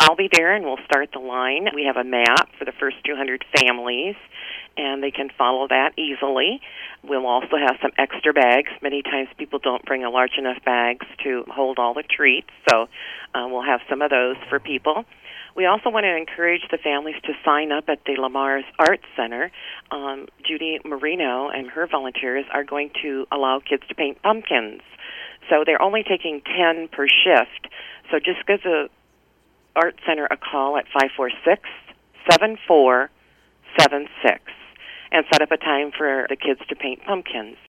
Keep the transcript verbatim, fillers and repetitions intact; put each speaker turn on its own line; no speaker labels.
I'll be there, and we'll start the line. We have a map for the first two hundred families, and they can follow that easily. We'll also have some extra bags. Many times people don't bring a large enough bags to hold all the treats, so uh, we'll have some of those for people. We also want to encourage the families to sign up at the Lamar's Arts Center. Um, Judy Marino and her volunteers are going to allow kids to paint pumpkins. So they're only taking ten per shift. So just give the Art Center a call at five four six, seven four seven six and set up a time for the kids to paint pumpkins.